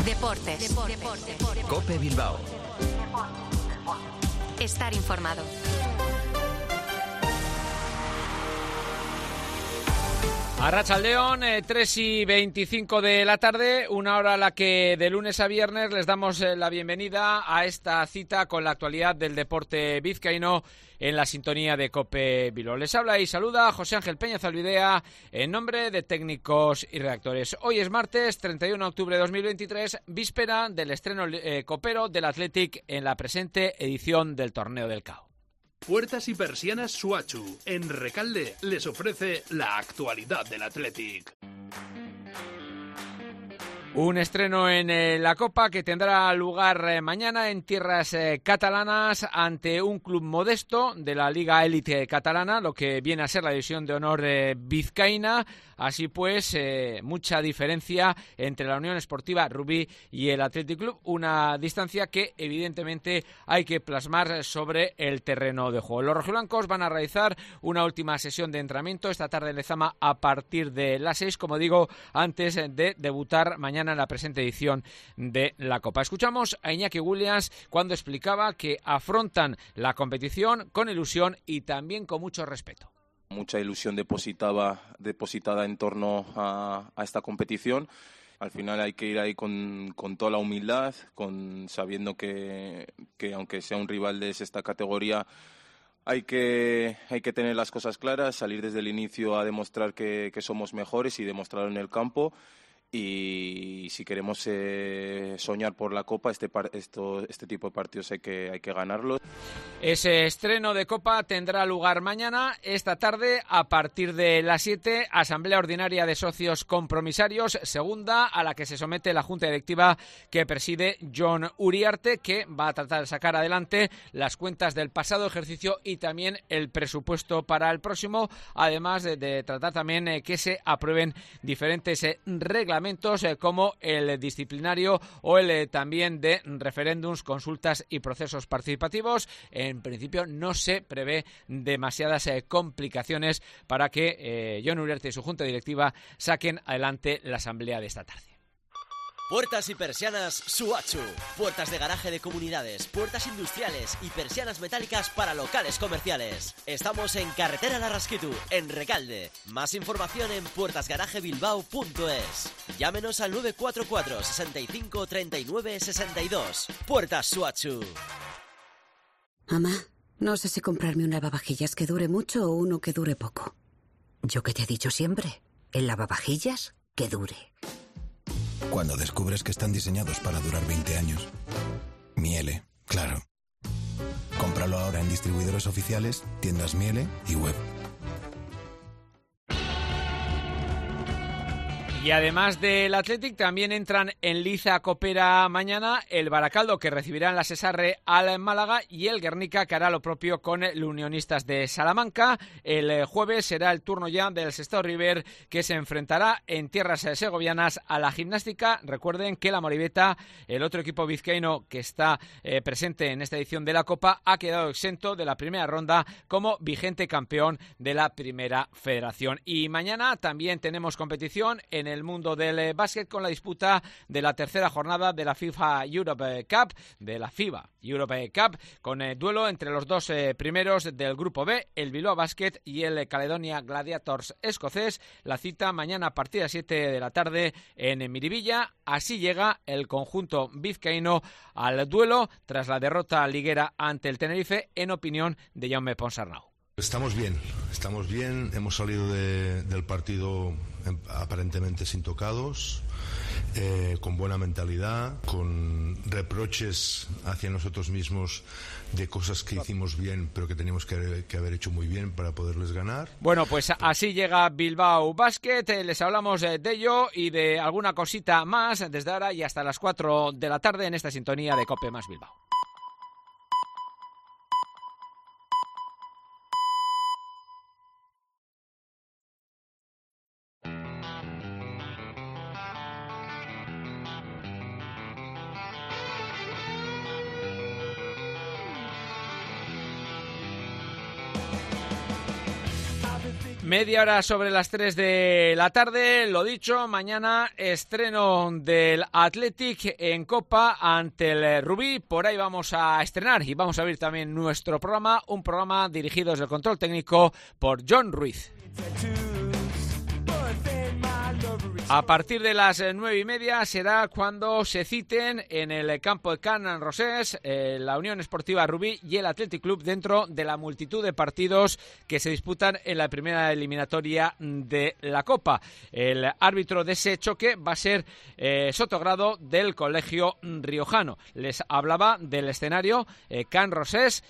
Deportes. COPE Bilbao. Estar informado. Arratsaldeon, 3:25 de la tarde, una hora a la que de lunes a viernes les damos la bienvenida a esta cita con la actualidad del deporte vizcaíno en la sintonía de COPE Bilbao. Les habla y saluda José Ángel Peña Zalbidea en nombre de técnicos y redactores. Hoy es martes 31 de octubre de 2023, víspera del estreno copero del Athletic en la presente edición del Torneo del CAO. Puertas y persianas Suachu, en Recalde, les ofrece la actualidad del Athletic. Un estreno en la Copa que tendrá lugar mañana en tierras catalanas ante un club modesto de la Liga Élite catalana, lo que viene a ser la división de honor vizcaína. Así pues, mucha diferencia entre la Unión Esportiva Rubí y el Athletic Club, una distancia que evidentemente hay que plasmar sobre el terreno de juego. Los rojiblancos van a realizar una última sesión de entrenamiento esta tarde en Lezama a partir de las 6, como digo, antes de debutar mañana en la presente edición de la Copa. Escuchamos a Iñaki Williams cuando explicaba que afrontan la competición con ilusión y también con mucho respeto. Mucha ilusión depositada en torno a esta competición. Al final hay que ir ahí con toda la humildad, sabiendo que aunque sea un rival de esta categoría, hay que tener las cosas claras, salir desde el inicio a demostrar que somos mejores y demostrarlo en el campo. Y si queremos soñar por la Copa, este tipo de partidos hay que ganarlos. Ese estreno de Copa tendrá lugar mañana, esta tarde, a partir de las 7, Asamblea Ordinaria de Socios Compromisarios, segunda, a la que se somete la Junta Directiva que preside Jon Uriarte, que va a tratar de sacar adelante las cuentas del pasado ejercicio y también el presupuesto para el próximo, además de tratar también que se aprueben diferentes reglamentos como el disciplinario o el también de referéndums, consultas y procesos participativos. En principio no se prevé demasiadas complicaciones para que Jon Uriarte y su junta directiva saquen adelante la asamblea de esta tarde. Puertas y persianas Suachu. Puertas de garaje de comunidades, puertas industriales y persianas metálicas para locales comerciales. Estamos en Carretera Larrasquitu, en Recalde. Más información en puertasgarajebilbao.es. Llámenos al 944 65 39 62. Puertas Suachu. Mamá, no sé si comprarme un lavavajillas que dure mucho o uno que dure poco. Yo que te he dicho siempre, el lavavajillas que dure. Cuando descubres que están diseñados para durar 20 años. Miele, claro. Cómpralo ahora en distribuidores oficiales, tiendas Miele y web. Y además del Athletic, también entran en liza copera mañana el Baracaldo, que recibirá en la Sesarre al Málaga, y el Guernica, que hará lo propio con el Unionistas de Salamanca. El jueves será el turno ya del Sestao River, que se enfrentará en tierras segovianas a la Gimnástica. Recuerden que la Moribeta, el otro equipo vizcaíno que está presente en esta edición de la Copa, ha quedado exento de la primera ronda como vigente campeón de la Primera Federación. Y mañana también tenemos competición en el mundo del básquet con la disputa de la tercera jornada de la FIFA Europe Cup, con el duelo entre los dos primeros del grupo B, el Bilbao Basket y el Caledonia Gladiators escocés. La cita mañana a partir de las 7 de la tarde en Miribilla. Así llega el conjunto vizcaíno al duelo tras la derrota liguera ante el Tenerife, en opinión de Jaume Ponsarnau. Estamos bien, hemos salido del partido aparentemente sin tocados, con buena mentalidad, con reproches hacia nosotros mismos de cosas que hicimos bien pero que teníamos que haber hecho muy bien para poderles ganar. Bueno, pues así llega Bilbao Basket, les hablamos de ello y de alguna cosita más desde ahora y hasta las 4 de la tarde en esta sintonía de COPE más Bilbao. Media hora sobre las 3 de la tarde, lo dicho, mañana estreno del Athletic en Copa ante el Rubí. Por ahí vamos a estrenar y vamos a abrir también nuestro programa, un programa dirigido desde el control técnico por John Ruiz. A partir de las 9:30 será cuando se citen en el campo de Can Rosés la Unión Esportiva Rubí y el Athletic Club dentro de la multitud de partidos que se disputan en la primera eliminatoria de la Copa. El árbitro de ese choque va a ser Sotogrado del Colegio Riojano. Les hablaba del escenario Can Rosés,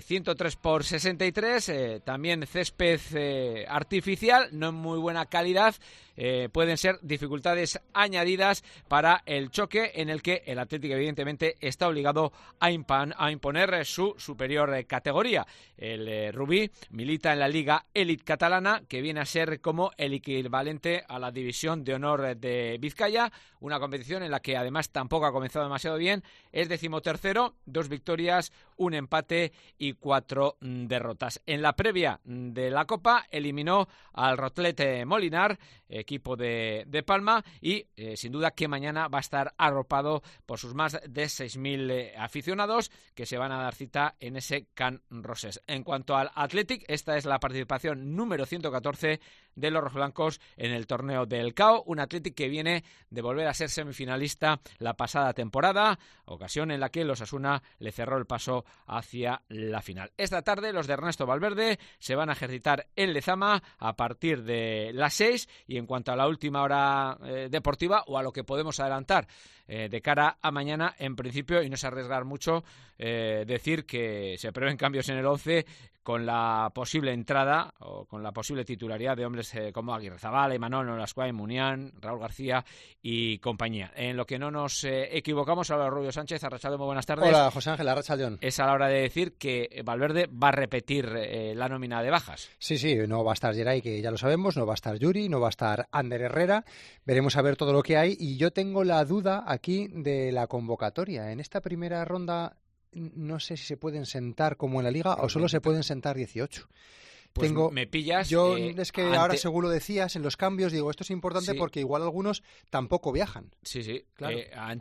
103×63, también césped artificial, no en muy buena calidad. Pueden ser dificultades añadidas para el choque en el que el Atlético evidentemente está obligado a imponer su superior categoría. El Rubí milita en la Liga Elite catalana, que viene a ser como el equivalente a la División de Honor de Vizcaya, una competición en la que además tampoco ha comenzado demasiado bien. Es 13º, 2 victorias, 1 empate y 4 derrotas. En la previa de la Copa eliminó al Rotlet Molinar, equipo de Palma, y sin duda que mañana va a estar arropado por sus más de 6.000 aficionados que se van a dar cita en ese Can Rosés. En cuanto al Athletic, esta es la participación número 114 de los rojiblancos en el torneo del CAO, un Athletic que viene de volver a ser semifinalista la pasada temporada, ocasión en la que el Osasuna le cerró el paso hacia la final. Esta tarde los de Ernesto Valverde se van a ejercitar en Lezama a partir de las 6, y en cuanto a la última hora deportiva, o a lo que podemos adelantar de cara a mañana, en principio, y no se arriesgar mucho, decir que se prevén cambios en el 11 con la posible entrada o con la posible titularidad de hombres como Aguirrezabala, Imanol, Nolascuay, Munián, Raúl García y compañía. En lo que no nos equivocamos, ahora Rubio Sánchez, Arrachaldeón, muy buenas tardes. Hola, José Ángel, Arrachaldeón. Es a la hora de decir que Valverde va a repetir la nómina de bajas. Sí, no va a estar Geray, que ya lo sabemos, no va a estar Yuri, no va a estar Ander Herrera. Veremos a ver todo lo que hay, y yo tengo la duda aquí de la convocatoria. En esta primera ronda no sé si se pueden sentar como en la Liga o solo se pueden sentar 18. Pues me pillas. Yo es que ahora, según lo decías, en los cambios, digo, esto es importante, sí, porque igual algunos tampoco viajan. Sí. Claro.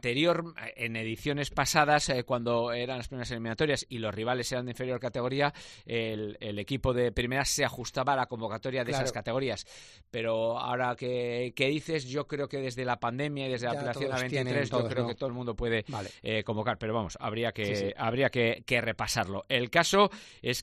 En ediciones pasadas, cuando eran las primeras eliminatorias y los rivales eran de inferior categoría, el equipo de primera se ajustaba a la convocatoria de esas categorías. Pero ahora que dices, yo creo que desde la pandemia y desde la apelación a 23, yo creo que todo el mundo puede convocar. Pero vamos, habría que repasarlo. El caso es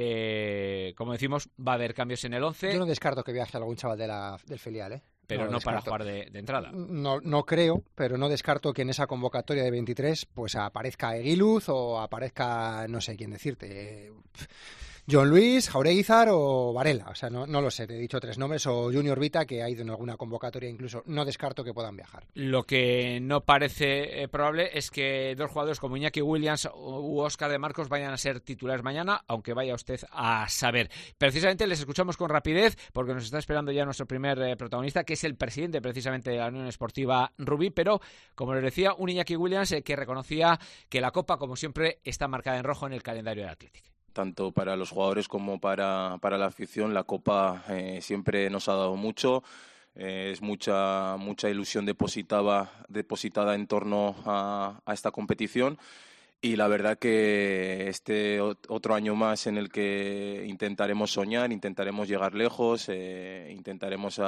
que, como decimos, va a haber cambios en el 11. Yo no descarto que viaje algún chaval del filial, pero no para jugar de entrada. No creo, pero no descarto que en esa convocatoria de 23 pues aparezca Eguiluz o aparezca, no sé quién decirte, John Luis, Jaureguizar o Varela. O sea, no lo sé, te he dicho 3 nombres, o Junior Vita, que ha ido en alguna convocatoria incluso. No descarto que puedan viajar. Lo que no parece probable es que 2 jugadores como Iñaki Williams u Óscar de Marcos vayan a ser titulares mañana, aunque vaya usted a saber. Precisamente les escuchamos con rapidez porque nos está esperando ya nuestro primer protagonista, que es el presidente precisamente de la Unión Esportiva Rubí, pero como les decía, un Iñaki Williams que reconocía que la Copa, como siempre, está marcada en rojo en el calendario del Athletic. Tanto para los jugadores como para la afición, la Copa siempre nos ha dado mucho. Es mucha ilusión depositada en torno a esta competición, y la verdad que este otro año más en el que intentaremos soñar, intentaremos llegar lejos, intentaremos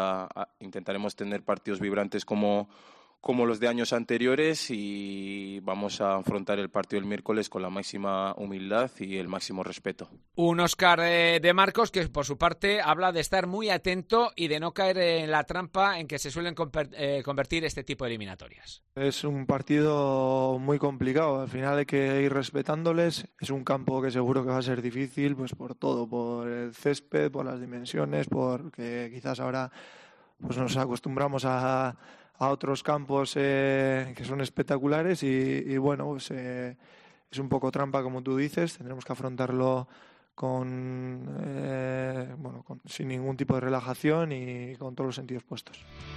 tener partidos vibrantes como los de años anteriores, y vamos a afrontar el partido del miércoles con la máxima humildad y el máximo respeto. Un Óscar de Marcos que por su parte habla de estar muy atento y de no caer en la trampa en que se suelen convertir este tipo de eliminatorias. Es un partido muy complicado, al final hay que ir respetándoles. Es un campo que seguro que va a ser difícil, pues por todo, por el césped, por las dimensiones, porque quizás ahora pues nos acostumbramos a otros campos que son espectaculares, y bueno, pues es un poco trampa, como tú dices. Tendremos que afrontarlo sin ningún tipo de relajación y con todos los sentidos puestos.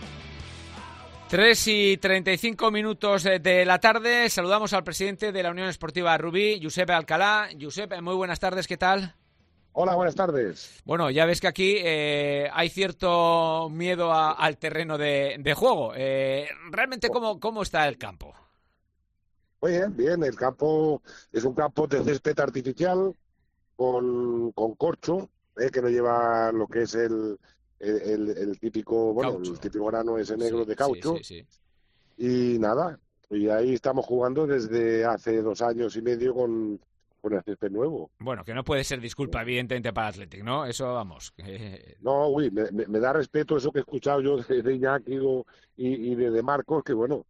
3:35 de la tarde. Saludamos al presidente de la Unión Esportiva Rubí, Josep Alcalá. Josep, muy buenas tardes, ¿qué tal? Hola, buenas tardes. Bueno, ya ves que aquí hay cierto miedo al terreno de juego. ¿Realmente cómo está el campo? Muy bien, el campo es un campo de césped artificial con corcho, que no lleva lo que es el típico, bueno, Caucho. el típico grano ese negro de caucho. Sí. Y nada, y ahí estamos jugando desde hace 2 años y medio con el césped nuevo. Bueno, que no puede ser disculpa, evidentemente, para Athletic, ¿no? Eso, vamos. No, uy, me da respeto eso que he escuchado yo de Iñaki y de Marcos, que bueno,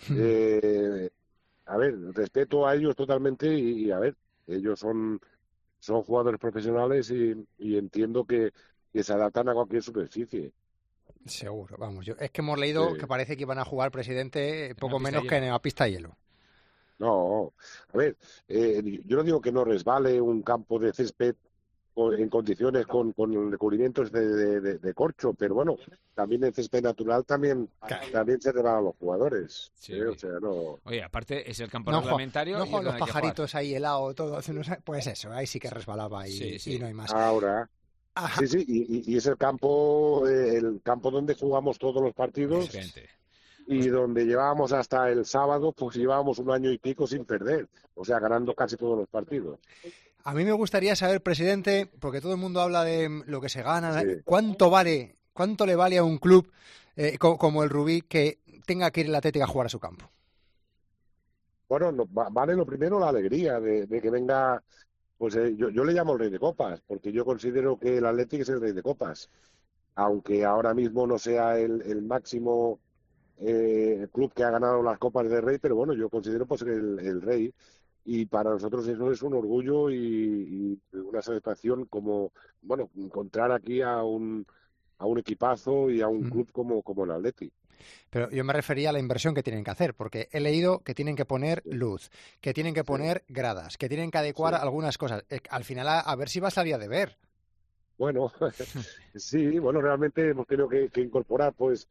a ver, respeto a ellos totalmente y a ver, ellos son jugadores profesionales y entiendo que se adaptan a cualquier superficie. Seguro, vamos. Es que hemos leído que parece que iban a jugar, presidente, poco menos que en la pista de hielo. No, a ver, yo no digo que no resbale un campo de césped en condiciones con recubrimientos de corcho, pero bueno, también el césped natural también se resbalan los jugadores. Sí. O sea, no. Oye, aparte es el campo reglamentario. No y juegan los hay que pajaritos ahí helado todo hace unos años. Pues eso, ahí sí que resbalaba y no hay más. Ahora. Ajá. Sí, y es el campo donde jugamos todos los partidos. Excelente. Y donde llevábamos hasta el sábado, pues llevábamos 1 año y pico sin perder, o sea, ganando casi todos los partidos. A mí me gustaría saber, presidente, porque todo el mundo habla de lo que se gana, Sí. ¿cuánto le vale a un club como el Rubí que tenga que ir el Atlético a jugar a su campo? Bueno, vale lo primero la alegría de que venga, pues yo le llamo el Rey de Copas, porque yo considero que el Atlético es el Rey de Copas, aunque ahora mismo no sea el máximo club que ha ganado las Copas de Rey, pero bueno, yo considero pues el Rey, y para nosotros eso es un orgullo y una satisfacción como, bueno, encontrar aquí a un equipazo y a un club como el Atleti. Pero yo me refería a la inversión que tienen que hacer, porque he leído que tienen que poner luz, que tienen que poner gradas, que tienen que adecuar algunas cosas. Al final, a ver si va a salir a deber. Bueno, sí, bueno, realmente hemos tenido que incorporar pues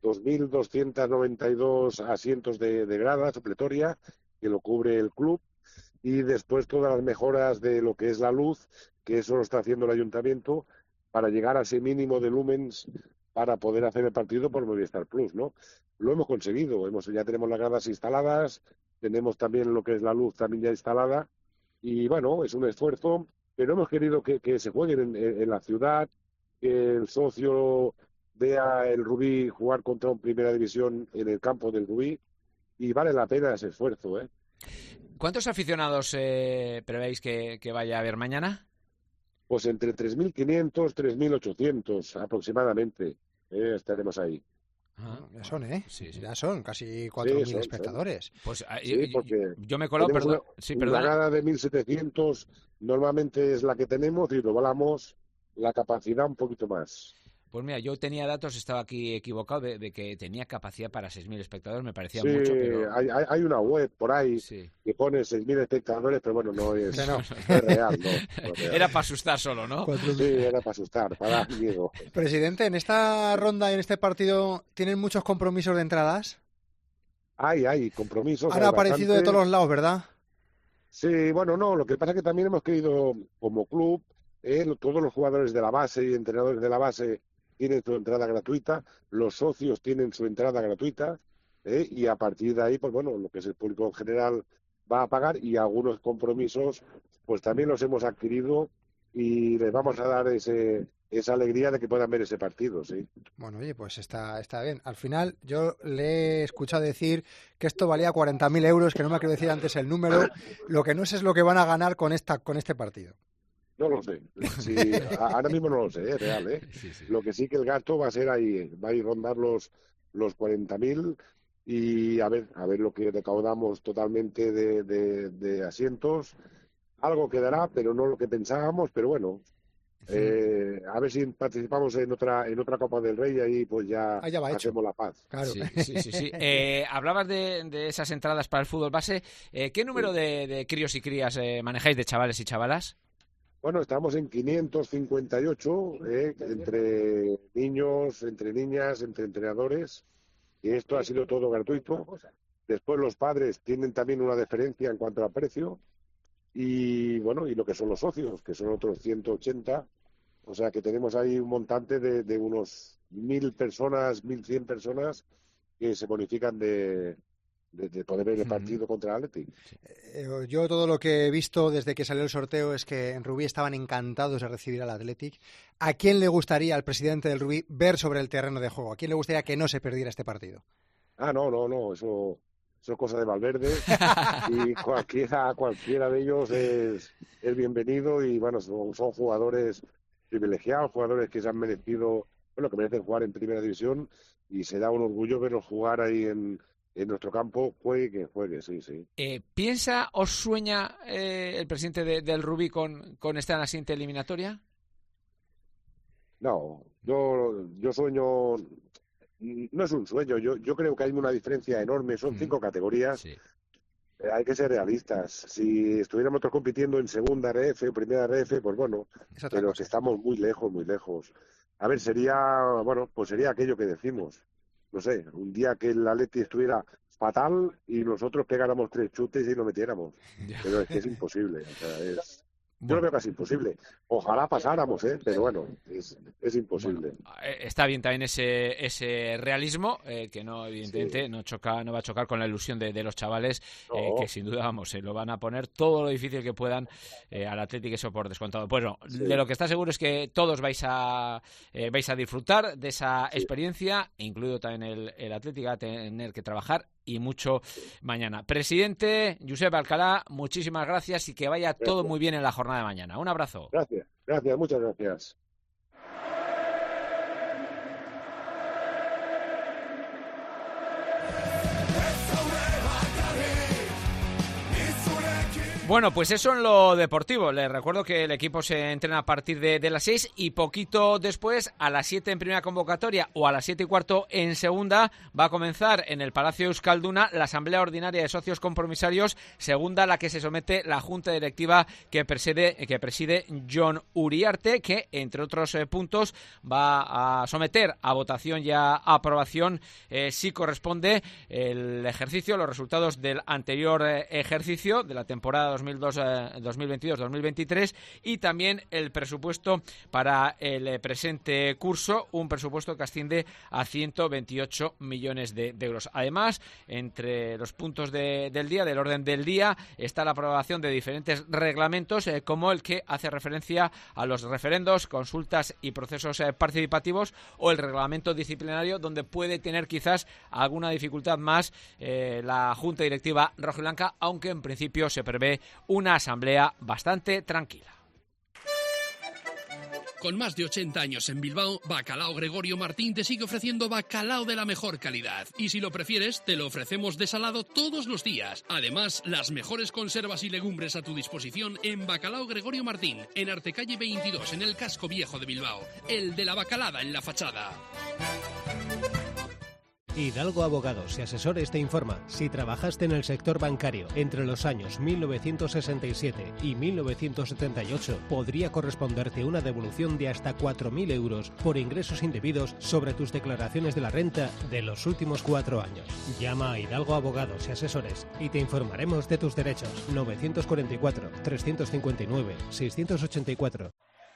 2.292 asientos de grada supletoria, que lo cubre el club, y después todas las mejoras de lo que es la luz, que eso lo está haciendo el ayuntamiento, para llegar a ese mínimo de lumens para poder hacer el partido por Movistar Plus, ¿no? Lo hemos conseguido, ya tenemos las gradas instaladas, tenemos también lo que es la luz también ya instalada, y bueno, es un esfuerzo, pero hemos querido que se jueguen en la ciudad, que el socio vea el Rubí jugar contra un Primera División en el campo del Rubí, y vale la pena ese esfuerzo, ¿eh? ¿Cuántos aficionados prevéis que vaya a haber mañana? Pues entre 3.500, 3.800 aproximadamente, estaremos ahí. Ya son, ya son casi 4.000 espectadores. Pues sí, porque yo me colo, perdón. Una grada de 1.700 normalmente es la que tenemos y doblamos la capacidad un poquito más. Pues mira, yo tenía datos, estaba aquí equivocado, de que tenía capacidad para 6.000 espectadores, me parecía mucho, pero... hay una web por ahí que pone 6.000 espectadores, pero bueno, no es real, no es real. Era para asustar solo, ¿no? Sí, era para asustar, para dar miedo. Presidente, en esta ronda, en este partido, ¿tienen muchos compromisos de entradas? Hay compromisos. Han aparecido de todos los lados, ¿verdad? Sí, bueno, no, lo que pasa es que también hemos querido, como club, todos los jugadores de la base y entrenadores de la base tienen su entrada gratuita, los socios tienen su entrada gratuita, y a partir de ahí, pues bueno, lo que es el público en general va a pagar, y algunos compromisos pues también los hemos adquirido y les vamos a dar esa alegría de que puedan ver ese partido, sí. Este Oye, pues está bien. Al final yo le he escuchado decir que esto valía 40.000 euros, que no me ha querido decir antes el número. Lo que no sé es lo que van a ganar con este partido. No lo sé. Sí, ahora mismo no lo sé, es real, ¿eh? Sí. Lo que sí que el gasto va a ser ahí, va a ir rondar los 40.000 y a ver lo que recaudamos totalmente de asientos. Algo quedará, pero no lo que pensábamos, pero bueno. A ver si participamos en otra Copa del Rey y ahí pues ya hacemos la paz. Claro. Sí. Hablabas de esas entradas para el fútbol base. ¿Qué número de críos y crías manejáis, de chavales y chavalas? Bueno, estamos en 558, entre niños, entre niñas, entre entrenadores, y esto ha sido todo gratuito. Después los padres tienen también una deferencia en cuanto al precio, y bueno, y lo que son los socios, que son otros 180. O sea que tenemos ahí un montante de unos 1.000 personas, 1.100 personas que se bonifican de poder ver el partido contra el Athletic. Yo todo lo que he visto desde que salió el sorteo es que en Rubí estaban encantados de recibir al Athletic. ¿A quién le gustaría al presidente del Rubí ver sobre el terreno de juego? ¿A quién le gustaría que no se perdiera este partido? No, eso es cosa de Valverde y cualquiera de ellos es bienvenido y bueno, son jugadores privilegiados, jugadores que se han merecido, bueno, que merecen jugar en primera división y será un orgullo verlos jugar ahí en nuestro campo, juegue, sí. ¿Piensa o sueña el presidente del Rubí con estar en la siguiente eliminatoria? No, yo sueño, no es un sueño, yo creo que hay una diferencia enorme, son 5 categorías. Sí. Hay que ser realistas. Si estuviéramos todos compitiendo en segunda RF o primera RF, pues bueno, pero que estamos muy lejos. A ver, sería aquello que decimos. No sé, un día que el Atleti estuviera fatal y nosotros pegáramos 3 chutes y lo metiéramos. Ya. Pero es que es imposible. O sea, yo lo veo casi imposible. Ojalá pasáramos, pero bueno, es imposible. Bueno, está bien también ese realismo, que no, evidentemente, no va a chocar con la ilusión de los chavales, que sin duda, se lo van a poner todo lo difícil que puedan al Atlético, eso por descontado. Bueno, de lo que está seguro es que todos vais a disfrutar de esa experiencia, incluido también el Atlético, va a tener que trabajar y mucho mañana. Presidente Josep Alcalá, muchísimas gracias y que vaya todo muy bien en la jornada de mañana. Un abrazo. Gracias, muchas gracias. Bueno, pues eso en lo deportivo. Les recuerdo que el equipo se entrena a partir de las 6 y poquito después, a las 7 en primera convocatoria o a las 7:15 en segunda, va a comenzar en el Palacio Euskalduna la Asamblea Ordinaria de Socios Compromisarios, segunda a la que se somete la Junta Directiva que preside Jon Uriarte, que entre otros puntos va a someter a votación y a aprobación si corresponde el ejercicio, los resultados del anterior ejercicio de la temporada 2022-2023 y también el presupuesto para el presente curso, un presupuesto que asciende a 128 millones de euros. Además, entre los puntos del día, del orden del día, está la aprobación de diferentes reglamentos, como el que hace referencia a los referendos, consultas y procesos participativos, o el reglamento disciplinario, donde puede tener quizás alguna dificultad más la Junta Directiva rojiblanca, aunque en principio se prevé una asamblea bastante tranquila. Con más de 80 años en Bilbao, Bacalao Gregorio Martín te sigue ofreciendo bacalao de la mejor calidad. Y si lo prefieres, te lo ofrecemos desalado todos los días. Además, las mejores conservas y legumbres a tu disposición en Bacalao Gregorio Martín, en Artecalle 22, en el casco viejo de Bilbao. El de la bacalada en la fachada. Hidalgo Abogados y Asesores te informa. Si trabajaste en el sector bancario entre los años 1967 y 1978, podría corresponderte una devolución de hasta 4.000 euros por ingresos indebidos sobre tus declaraciones de la renta de los últimos 4 años. Llama a Hidalgo Abogados y Asesores y te informaremos de tus derechos. 944 359 684.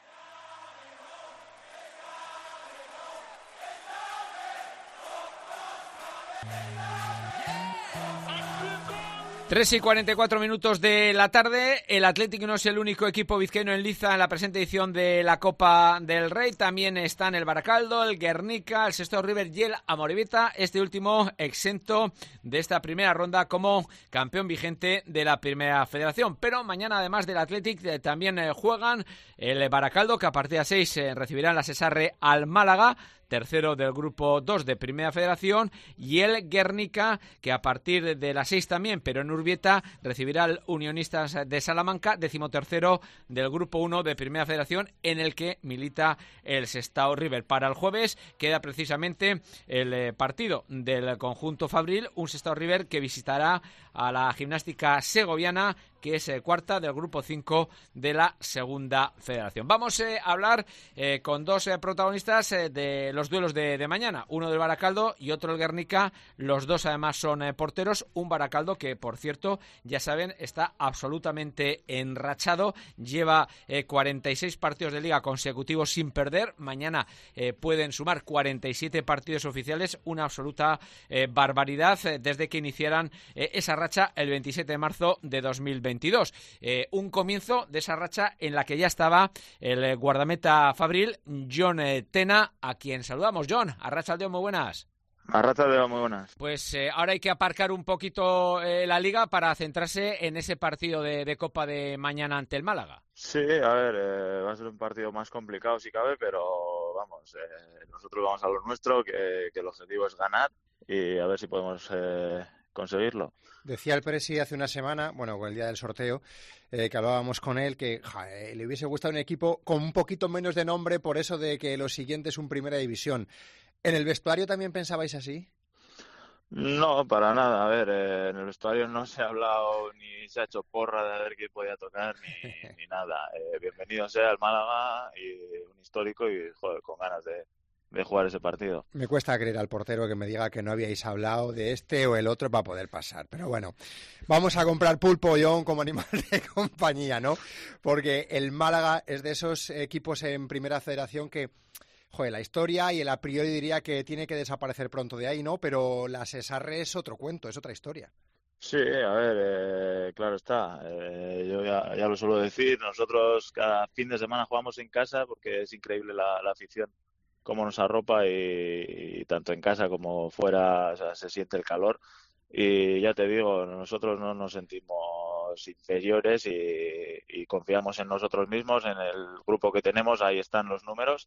3:44 de la tarde. El Atlético no es el único equipo vizcaíno en liza en la presente edición de la Copa del Rey. También están el Baracaldo, el Guernica, el Sestao River y el Amorebieta. Este último exento de esta primera ronda como campeón vigente de la Primera Federación. Pero mañana, además del Atlético, también juegan el Baracaldo, que a partir de 6 recibirá en la Sesarre al Málaga, tercero del grupo 2 de Primera Federación, y el Guernica, que a partir de las 6 también, pero en Urbieta, recibirá al Unionistas de Salamanca, 13º del grupo 1 de Primera Federación, en el que milita el Sestao River. Para el jueves queda precisamente el partido del conjunto fabril, un Sestao River que visitará a la Gimnástica Segoviana, que es cuarta del grupo 5 de la Segunda Federación. Vamos a hablar con dos protagonistas de los duelos de mañana, uno del Baracaldo y otro el Guernica. Los dos además son porteros. Un Baracaldo que, por cierto, ya saben, está absolutamente enrachado. Lleva 46 partidos de liga consecutivos sin perder. Mañana pueden sumar 47 partidos oficiales, una absoluta barbaridad desde que iniciaran esa racha el 27 de marzo de 2022. Un comienzo de esa racha en la que ya estaba el guardameta fabril Jon Tena, a quien saludamos. Jon, arratsaldeon, muy buenas. Arratsaldeon, muy buenas. Pues ahora hay que aparcar un poquito la liga para centrarse en ese partido de Copa de mañana ante el Málaga. Sí, a ver, va a ser un partido más complicado si cabe, pero vamos, nosotros vamos a lo nuestro, que el objetivo es ganar y a ver si podemos conseguirlo. Decía el Presi hace una semana, bueno, con el día del sorteo, que hablábamos con él, que le hubiese gustado un equipo con un poquito menos de nombre por eso de que lo siguiente es un Primera División. ¿En el vestuario también pensabais así? No, para nada. A ver, en el vestuario no se ha hablado ni se ha hecho porra de ver quién podía tocar ni nada. Bienvenido sea el Málaga y un histórico y joder, con ganas de jugar ese partido. Me cuesta creer al portero que me diga que no habíais hablado de este o el otro para poder pasar, pero bueno, vamos a comprar pulpo, Jon, como animal de compañía, ¿no? Porque el Málaga es de esos equipos en Primera Federación que, joder, la historia y el a priori diría que tiene que desaparecer pronto de ahí, ¿no? Pero la Cesarre es otro cuento, es otra historia. Sí, a ver, claro está. Yo ya lo suelo decir, nosotros cada fin de semana jugamos en casa porque es increíble la afición cómo nos arropa y tanto en casa como fuera, o sea, se siente el calor y ya te digo, nosotros no nos sentimos inferiores y confiamos en nosotros mismos, en el grupo que tenemos, ahí están los números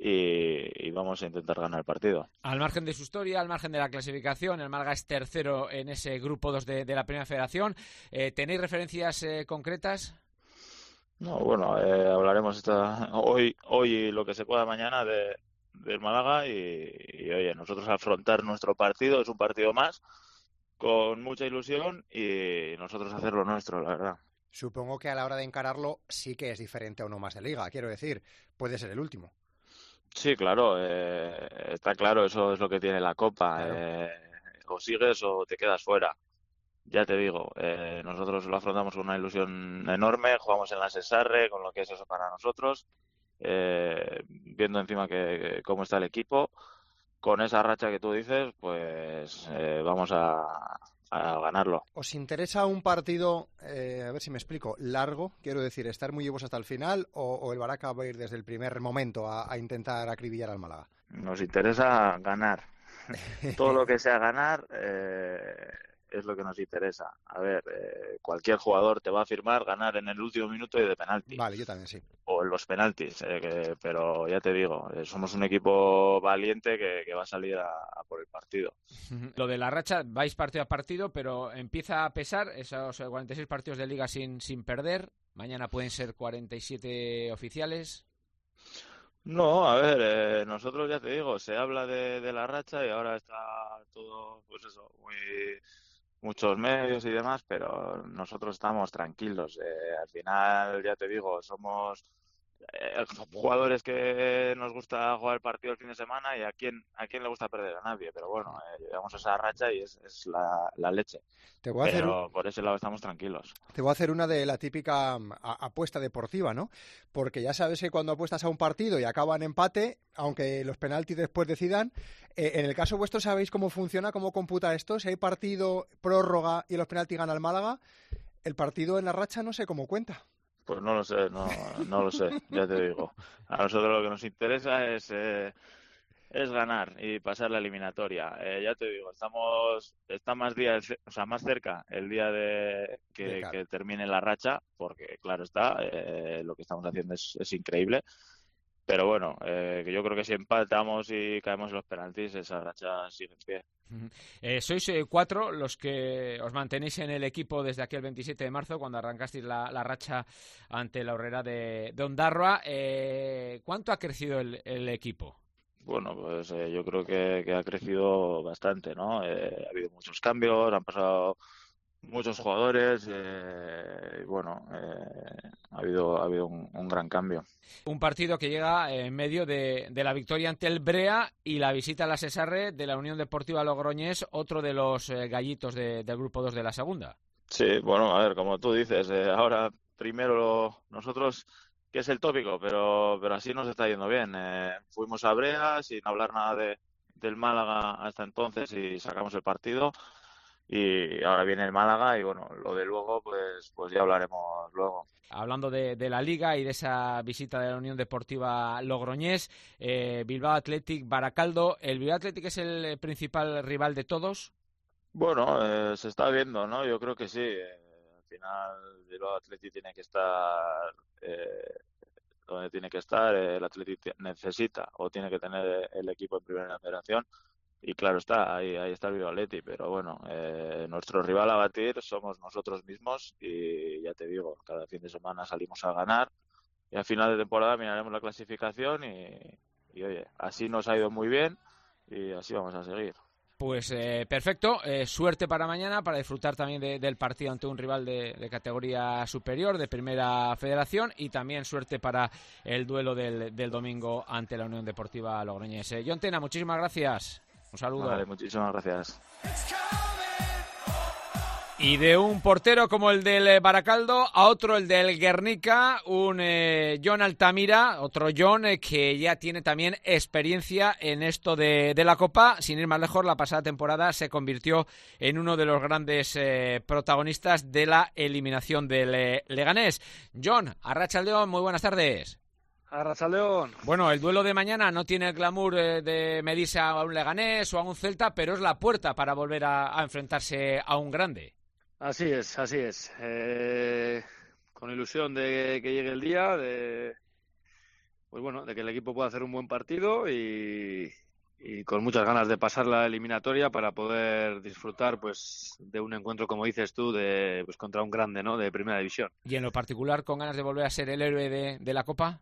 y vamos a intentar ganar el partido. Al margen de su historia, al margen de la clasificación, el Málaga es tercero en ese grupo 2 de la Primera Federación. ¿Tenéis referencias concretas? No, bueno, hablaremos hoy y lo que se pueda mañana del Málaga y oye, nosotros afrontar nuestro partido, es un partido más, con mucha ilusión y nosotros hacer lo nuestro, la verdad. Supongo que a la hora de encararlo sí que es diferente a uno más de liga, quiero decir, puede ser el último. Sí, claro, está claro, eso es lo que tiene la Copa, claro. O sigues o te quedas fuera. Ya te digo, nosotros lo afrontamos con una ilusión enorme, jugamos en la Cesarre, con lo que es eso para nosotros, viendo encima que cómo está el equipo, con esa racha que tú dices, pues vamos a ganarlo. ¿Os interesa un partido, a ver si me explico, largo? Quiero decir, estar muy vivos hasta el final o el Baraca va a ir desde el primer momento a intentar acribillar al Málaga? Nos interesa ganar. Todo lo que sea ganar es lo que nos interesa. A ver, cualquier jugador te va a firmar ganar en el último minuto y de penalti. Vale, yo también sí. O en los penaltis, pero ya te digo, somos un equipo valiente que va a salir a por el partido. Lo de la racha, vais partido a partido, pero empieza a pesar esos 46 partidos de liga sin perder. Mañana pueden ser 47 oficiales. No, a ver, nosotros ya te digo, se habla de la racha y ahora está todo, pues eso, muchos medios y demás, pero nosotros estamos tranquilos. Al final, ya te digo, somos jugadores que nos gusta jugar el partido el fin de semana y a quién le gusta perder, a nadie, pero bueno, llegamos a esa racha y es la leche. Pero por ese lado estamos tranquilos. Te voy a hacer una de la típica apuesta deportiva, ¿no? Porque ya sabes que cuando apuestas a un partido y acaba en empate, aunque los penaltis después decidan, en el caso vuestro, ¿sabéis cómo funciona, cómo computa esto? Si hay partido, prórroga y los penaltis gana el Málaga, el partido en la racha no sé cómo cuenta. Pues no lo sé, no lo sé, ya te digo. A nosotros lo que nos interesa es ganar y pasar la eliminatoria. Ya te digo, está más cerca el día de que termine la racha, porque claro está, lo que estamos haciendo es increíble. Pero bueno, que yo creo que si empatamos y caemos en los penaltis, esa racha sigue en pie. Sois 4 los que os mantenéis en el equipo desde aquel 27 de marzo, cuando arrancasteis la racha ante la Horrera de Ondarroa. ¿Cuánto ha crecido el equipo? Bueno, pues yo creo que ha crecido bastante, ¿no? Ha habido muchos cambios, han pasado muchos jugadores, bueno, ha habido un gran cambio. Un partido que llega en medio de la victoria ante el Brea y la visita a la Sesarre de la Unión Deportiva Logroñés, otro de los gallitos del grupo 2 de la segunda. Sí, bueno, a ver, como tú dices, ahora primero nosotros, que es el tópico, pero así nos está yendo bien. Fuimos a Brea sin hablar nada del Málaga hasta entonces y sacamos el partido. Y ahora viene el Málaga y bueno, lo de luego pues ya hablaremos luego. Hablando de la Liga y de esa visita de la Unión Deportiva Logroñés, Bilbao Athletic, Baracaldo. ¿El Bilbao Athletic es el principal rival de todos? Bueno, se está viendo, ¿no? Yo creo que sí. Al final Bilbao Athletic tiene que estar donde tiene que estar. El Athletic necesita o tiene que tener el equipo en primera federación. Y claro está, ahí está el Bilbao Athletic, pero bueno, nuestro rival a batir somos nosotros mismos y ya te digo, cada fin de semana salimos a ganar y al final de temporada miraremos la clasificación y oye, así nos ha ido muy bien y así vamos a seguir. Pues perfecto, suerte para mañana, para disfrutar también del partido ante un rival de categoría superior, de primera federación, y también suerte para el duelo del domingo ante la Unión Deportiva Logroñés. Jon Tena, muchísimas gracias. Un saludo. Vale, muchísimas gracias. Y de un portero como el del Baracaldo a otro, el del Guernica, un Jon Altamira, otro Jon que ya tiene también experiencia en esto de la Copa. Sin ir más lejos, la pasada temporada se convirtió en uno de los grandes protagonistas de la eliminación del Leganés. Jon, arratsaldeon, muy buenas tardes. Arratsaldeon. Bueno, el duelo de mañana no tiene el glamour de medirse a un Leganés o a un Celta, pero es la puerta para volver a enfrentarse a un grande. Así es. Con ilusión de que llegue el día, pues bueno, de que el equipo pueda hacer un buen partido y con muchas ganas de pasar la eliminatoria para poder disfrutar pues de un encuentro, como dices tú, pues contra un grande, ¿no?, de primera división. ¿Y en lo particular con ganas de volver a ser el héroe de la Copa?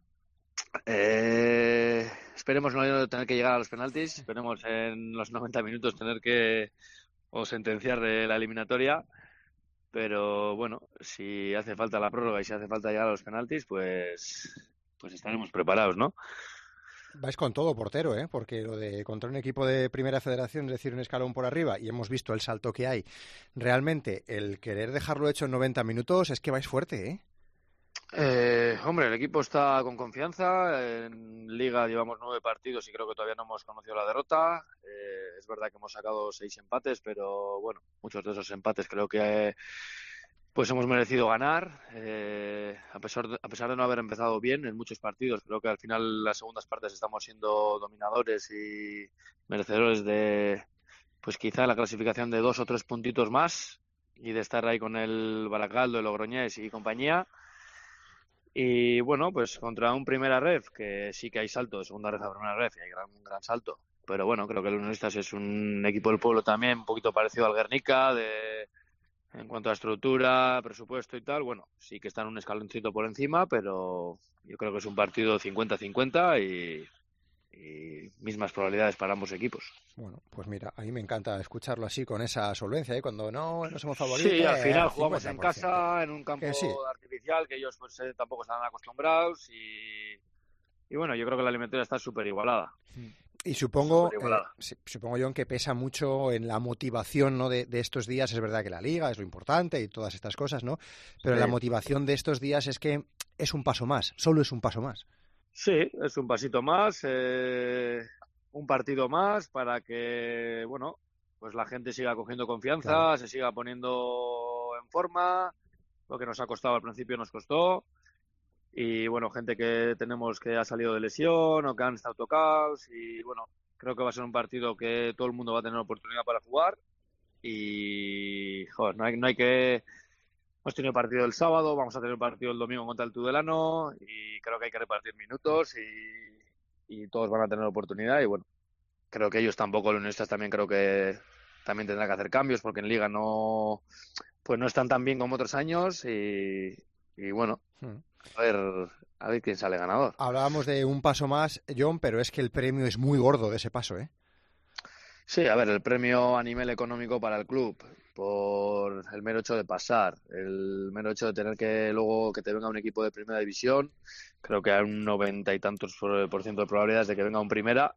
Esperemos no tener que llegar a los penaltis, esperemos en los 90 minutos tener que sentenciar de la eliminatoria, pero bueno, si hace falta la prórroga y si hace falta llegar a los penaltis, pues estaremos preparados, ¿no? Vais con todo, portero, porque lo de contra un equipo de primera federación, es decir, un escalón por arriba, y hemos visto el salto que hay, realmente el querer dejarlo hecho en 90 minutos es que vais fuerte, Hombre, el equipo está con confianza. En Liga llevamos 9 partidos y creo que todavía no hemos conocido la derrota. Es verdad que hemos sacado 6 empates, pero bueno, muchos de esos empates creo que pues hemos merecido ganar. A pesar de no haber empezado bien en muchos partidos, creo que al final las segundas partes estamos siendo dominadores y merecedores de pues quizá la clasificación de 2 o 3 puntitos más y de estar ahí con el Baracaldo, el Logroñés y compañía. Y bueno, pues contra un primera ref, que sí que hay salto de segunda ref a primera ref y hay un gran salto. Pero bueno, creo que el Unionistas es un equipo del pueblo también, un poquito parecido al Guernica, en cuanto a estructura, presupuesto y tal. Bueno, sí que están un escaloncito por encima, pero yo creo que es un partido 50-50 y mismas probabilidades para ambos equipos. Bueno, pues mira, a mí me encanta escucharlo así, con esa solvencia, cuando no somos favoritos. Sí, al final jugamos en casa, en un campo artificial, que ellos pues tampoco están acostumbrados y bueno, yo creo que la eliminatoria está súper igualada. Y supongo, John, que pesa mucho en la motivación, ¿no?, de estos días. Es verdad que la Liga es lo importante y todas estas cosas, ¿no? Pero la motivación de estos días es que es un paso más, solo es un paso más. Sí, es un pasito más, un partido más para que, bueno, pues la gente siga cogiendo confianza, claro, se siga poniendo en forma. Lo que nos ha costado al principio nos costó. Y bueno, gente que tenemos que ha salido de lesión o que han estado tocados. Y bueno, creo que va a ser un partido que todo el mundo va a tener oportunidad para jugar. Y, joder, no hay que... Hemos tenido partido el sábado, vamos a tener partido el domingo contra el Tudelano y creo que hay que repartir minutos y todos van a tener oportunidad y bueno, creo que ellos tampoco, los unionistas también creo que también tendrán que hacer cambios porque en Liga no están tan bien como otros años y bueno, a ver quién sale ganador. Hablábamos de un paso más, John, pero es que el premio es muy gordo de ese paso, ¿eh? Sí, a ver, el premio a nivel económico para el club por el mero hecho de pasar, el mero hecho de tener que luego que te venga un equipo de primera división. Creo que hay un 90 y tantos % de probabilidades de que venga un primera.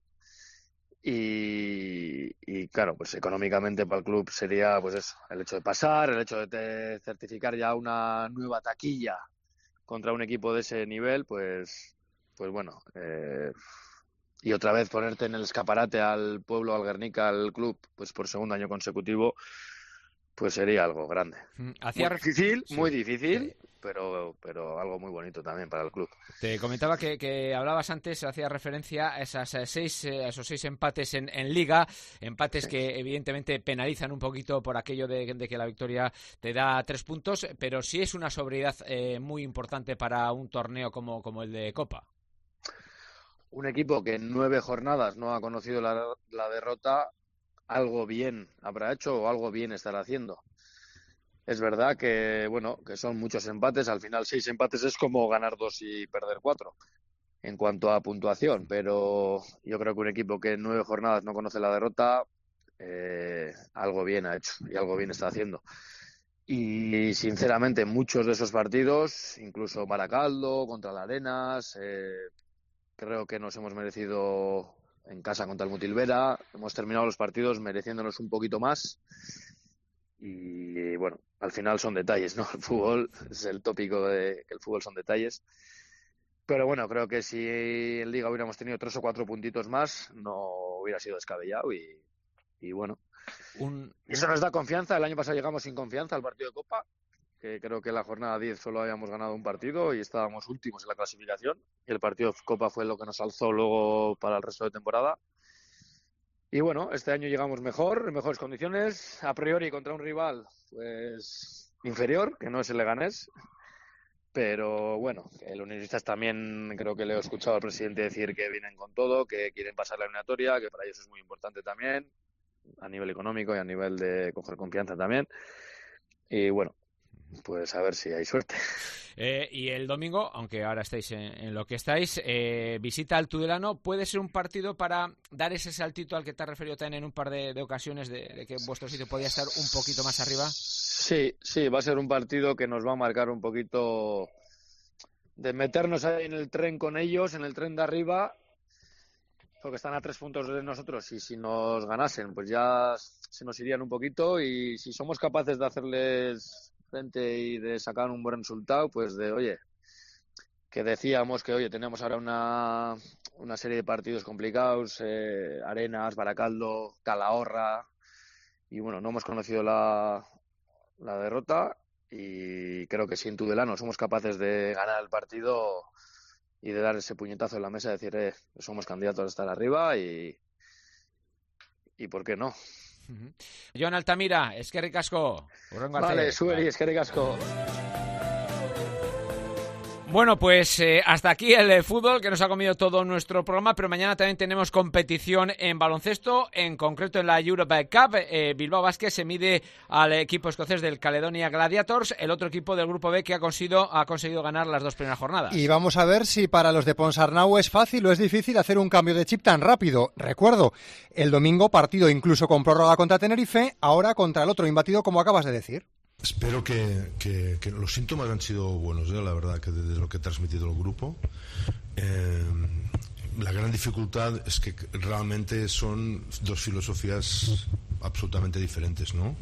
Y claro, pues económicamente para el club sería pues eso, el hecho de pasar, el hecho de certificar ya una nueva taquilla contra un equipo de ese nivel, pues bueno, y otra vez ponerte en el escaparate al pueblo, al Guernica, al club, pues por segundo año consecutivo, pues sería algo grande. Muy difícil, pero algo muy bonito también para el club. Te comentaba que hablabas antes, hacía referencia a esos 6 empates en Liga, empates que evidentemente penalizan un poquito por aquello de que la victoria te da 3 puntos, pero sí es una sobriedad muy importante para un torneo como el de Copa. Un equipo que en 9 jornadas no ha conocido la derrota, algo bien habrá hecho o algo bien estará haciendo. Es verdad que, bueno, que son muchos empates. Al final 6 empates es como ganar 2 y perder 4 en cuanto a puntuación. Pero yo creo que un equipo que en 9 jornadas no conoce la derrota, algo bien ha hecho y algo bien está haciendo. Y sinceramente muchos de esos partidos, incluso Baracaldo, contra la Arenas, creo que nos hemos merecido en casa contra el Mutilvera. Hemos terminado los partidos mereciéndonos un poquito más. Y bueno, al final son detalles, ¿no? El fútbol es el tópico de que el fútbol son detalles. Pero bueno, creo que si en Liga hubiéramos tenido 3 o 4 puntitos más, no hubiera sido descabellado. Y bueno, eso nos da confianza. El año pasado llegamos sin confianza al partido de Copa, que creo que en la jornada 10 solo habíamos ganado un partido y estábamos últimos en la clasificación. Y el partido de Copa fue lo que nos alzó luego para el resto de temporada. Y bueno, este año llegamos mejor, en mejores condiciones, a priori contra un rival pues inferior, que no es el Leganés. Pero bueno, el Unionistas también creo que le he escuchado al presidente decir que vienen con todo, que quieren pasar la eliminatoria, que para ellos es muy importante también, a nivel económico y a nivel de coger confianza también. Y bueno, pues a ver si hay suerte. Y el domingo, aunque ahora estáis en lo que estáis, visita al Tudelano. ¿Puede ser un partido para dar ese saltito al que te has referido también en un par de ocasiones de que vuestro sitio podía estar un poquito más arriba? Sí, va a ser un partido que nos va a marcar un poquito de meternos ahí en el tren con ellos, en el tren de arriba, porque están a 3 puntos de nosotros y si nos ganasen pues ya se nos irían un poquito, y si somos capaces de hacerles frente y de sacar un buen resultado, pues que decíamos que tenemos ahora una serie de partidos complicados, Arenas, Baracaldo, Calahorra, y bueno, no hemos conocido la derrota, y creo que si en Tudelano somos capaces de ganar el partido y de dar ese puñetazo en la mesa, decir somos candidatos a estar arriba y ¿por qué no? Jon Altamira, eskerrik asko. Vale, zueri, eskerrik asko. Bueno, pues hasta aquí el fútbol, que nos ha comido todo nuestro programa, pero mañana también tenemos competición en baloncesto, en concreto en la Europe Cup. Bilbao Basket se mide al equipo escocés del Caledonia Gladiators, el otro equipo del Grupo B que ha conseguido ganar las 2 primeras jornadas. Y vamos a ver si para los de Ponsarnau es fácil o es difícil hacer un cambio de chip tan rápido. Recuerdo, el domingo partido incluso con prórroga contra Tenerife, ahora contra el otro imbatido, como acabas de decir. Espero que los síntomas han sido buenos, la verdad, que desde lo que ha transmitido el grupo. La gran dificultad es que realmente son 2 filosofías absolutamente diferentes, ¿no?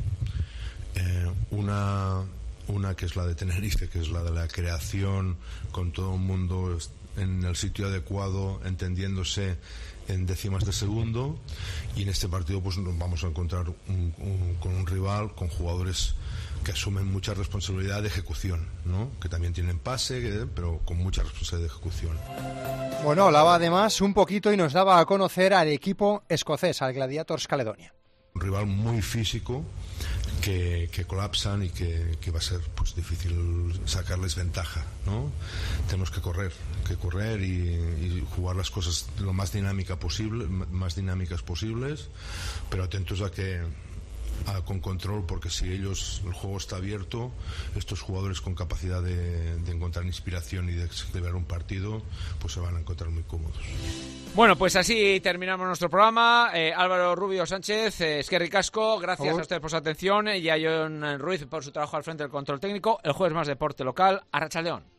Una que es la de Tenerife, que es la de la creación, con todo el mundo en el sitio adecuado, entendiéndose en décimas de segundo, y en este partido pues nos vamos a encontrar con un rival, con jugadores que asumen mucha responsabilidad de ejecución, ¿no? Que también tienen pase, pero con mucha responsabilidad de ejecución. Bueno, hablaba además un poquito y nos daba a conocer al equipo escocés, al Gladiators Caledonia. Un rival muy físico, que colapsan y que va a ser pues difícil sacarles ventaja, ¿no? Tenemos que correr y jugar las cosas lo más dinámicas posibles, pero atentos a que con control, porque si el juego está abierto, estos jugadores con capacidad de encontrar inspiración y de ver un partido, pues se van a encontrar muy cómodos. Bueno, pues así terminamos nuestro programa. Álvaro Rubio Sánchez, eskerrik asko, gracias a ustedes por su atención y a Jon Ruiz por su trabajo al frente del control técnico. El jueves más deporte local. Arratsaldeon.